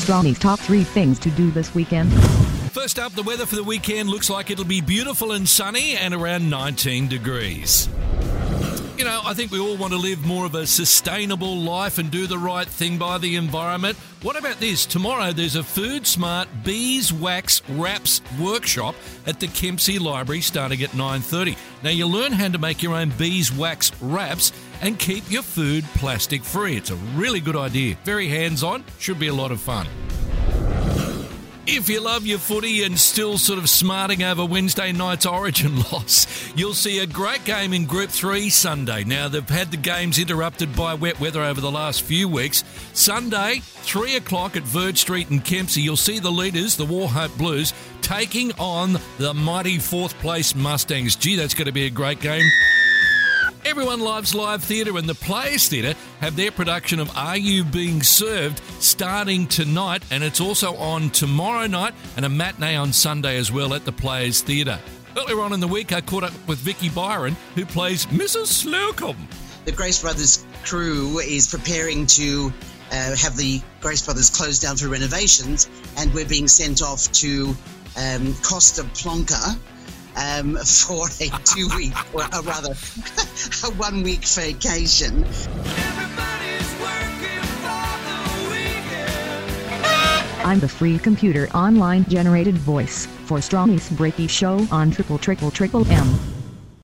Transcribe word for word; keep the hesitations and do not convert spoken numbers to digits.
Strongy's top three things to do this weekend. First up, the weather for the weekend looks like it'll be beautiful and sunny and around nineteen degrees. You know, I think we all want to live more of a sustainable life and do the right thing by the environment. What about this? Tomorrow there's a Food Smart Beeswax Wraps workshop at the Kempsey Library starting at nine thirty. Now you'll learn how to make your own beeswax wraps and keep your food plastic free. It's a really good idea. Very hands-on. Should be a lot of fun. If you love your footy and still sort of smarting over Wednesday night's Origin loss, you'll see a great game in Group three Sunday. Now, they've had the games interrupted by wet weather over the last few weeks. Sunday, three o'clock at Verge Street in Kempsey, you'll see the leaders, the Warhope Blues, taking on the mighty fourth-place Mustangs. Gee, that's going to be a great game. Everyone loves live theatre, and the Players Theatre have their production of Are You Being Served starting tonight, and it's also on tomorrow night and a matinee on Sunday as well at the Players Theatre. Earlier on in the week, I caught up with Vicky Byron, who plays Missus Slocum. The Grace Brothers crew is preparing to uh, have the Grace Brothers closed down for renovations, and we're being sent off to um, Costa Plonka, Um, for a two-week, or uh, rather, a one-week vacation. I'm the free computer online generated voice for Strongy's Breaky Show on Triple Triple Triple M.